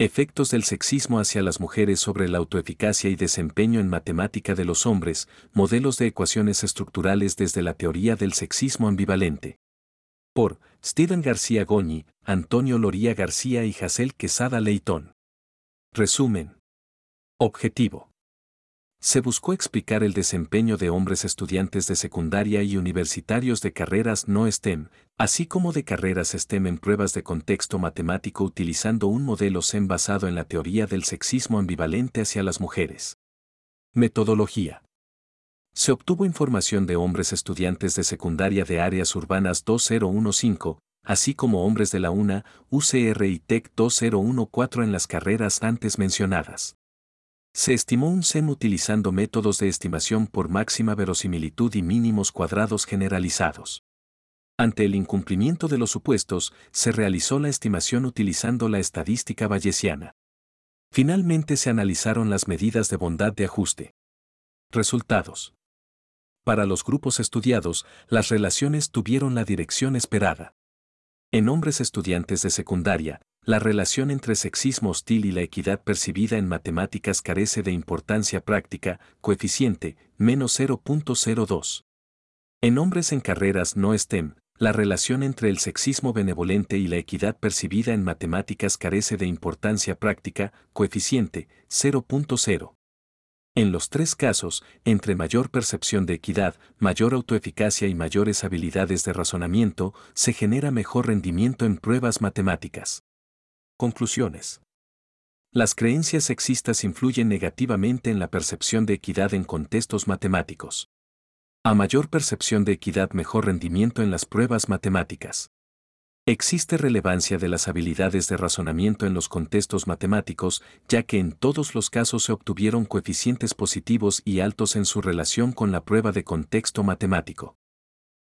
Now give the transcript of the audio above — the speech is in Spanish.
Efectos del sexismo hacia las mujeres sobre la autoeficacia y desempeño en matemática de los hombres, modelos de ecuaciones estructurales desde la teoría del sexismo ambivalente. Por Steven García Goñi, Antonio Loría García y Hazel Quesada Leitón. Resumen. Objetivo. Se buscó explicar el desempeño de hombres estudiantes de secundaria y universitarios de carreras no STEM, así como de carreras STEM en pruebas de contexto matemático utilizando un modelo SEM basado en la teoría del sexismo ambivalente hacia las mujeres. Metodología. Se obtuvo información de hombres estudiantes de secundaria de áreas urbanas 2015, así como hombres de la UNA, UCR y TEC 2014 en las carreras antes mencionadas. Se estimó un SEM utilizando métodos de estimación por máxima verosimilitud y mínimos cuadrados generalizados. Ante el incumplimiento de los supuestos, se realizó la estimación utilizando la estadística bayesiana. Finalmente se analizaron las medidas de bondad de ajuste. Resultados. Para los grupos estudiados, las relaciones tuvieron la dirección esperada. En hombres estudiantes de secundaria, la relación entre sexismo hostil y la equidad percibida en matemáticas carece de importancia práctica, coeficiente, menos 0.02. En hombres en carreras no STEM, la relación entre el sexismo benevolente y la equidad percibida en matemáticas carece de importancia práctica, coeficiente, 0.0. En los tres casos, entre mayor percepción de equidad, mayor autoeficacia y mayores habilidades de razonamiento, se genera mejor rendimiento en pruebas matemáticas. Conclusiones. Las creencias sexistas influyen negativamente en la percepción de equidad en contextos matemáticos. A mayor percepción de equidad, mejor rendimiento en las pruebas matemáticas. Existe relevancia de las habilidades de razonamiento en los contextos matemáticos, ya que en todos los casos se obtuvieron coeficientes positivos y altos en su relación con la prueba de contexto matemático.